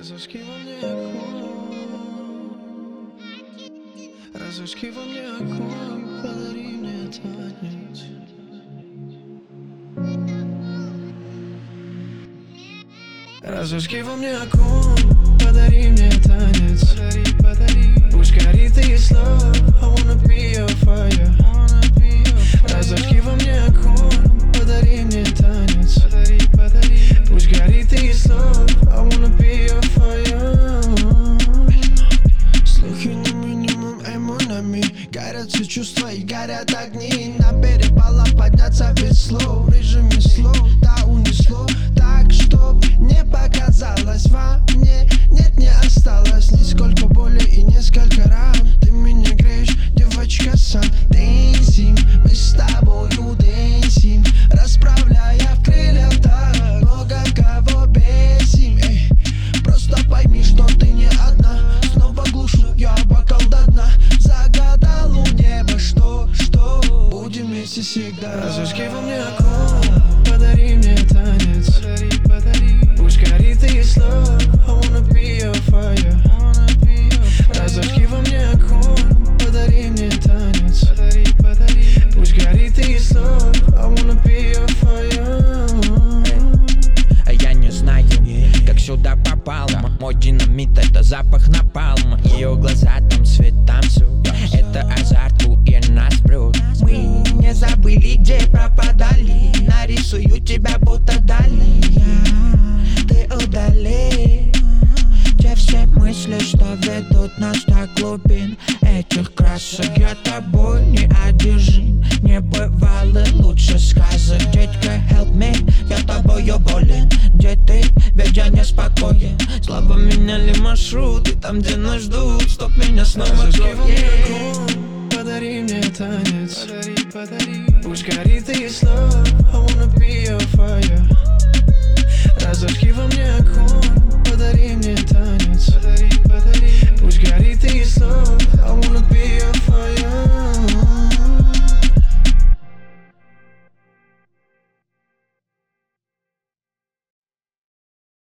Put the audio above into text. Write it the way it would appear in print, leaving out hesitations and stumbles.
Разожги во мне огонь, разожги во мне огонь, подари мне танец. Разожги во мне огонь, подари мне танец. Подари, подари. Пусть горит и слов, I wanna be your fire. Разожги во мне огонь, подари мне танец. Подари, подари. Пусть горит и слов, I wanna be your fire. Слухи не минимум, эмонами. Горят все чувства и горят огни. На перепалах подняться без слов. В режиме слов, да унесло. Так, чтоб не показалось во мне. Нет, не осталось нисколько боли и несколько ран. Ты меня греешь, девочка, сам дэнсим. Мы с тобою дэнсим, расправляя в крыльях так. Много кого бесим, эй. Просто пойми, что ты не одна. Снова глушу я бокал до дна. Загадал у неба, что будем вместе всегда. Разожги во мне огонь, подари мне танец. Подари, подари. Пусть горит и слов, I wanna be your fire. Разожги во мне огонь, подари мне танец. Подари, подари. Пусть горит и слов, I wanna be your fire. А я не знаю, как сюда попал. Мой динамит — это запах напалма. Ее глаза там свет танцуют. Это азарт, и нас прет. Мы не забыли, где пропадали. Нарисую тебя будто дали. Ты удали те все мысли, что ведут нас до глубин этих красок. Я тобой не одержим. Не бывало лучше сказок. Детка, help me, я тобою болен. Где ты, ведь я неспокоен. Слова меняли маршрут, и там, где нас ждут, стоп, меня снова Разожги во мне клонит. огонь, подари мне танец. Подари, подари. Пусть горит и слов, I wanna be your fire.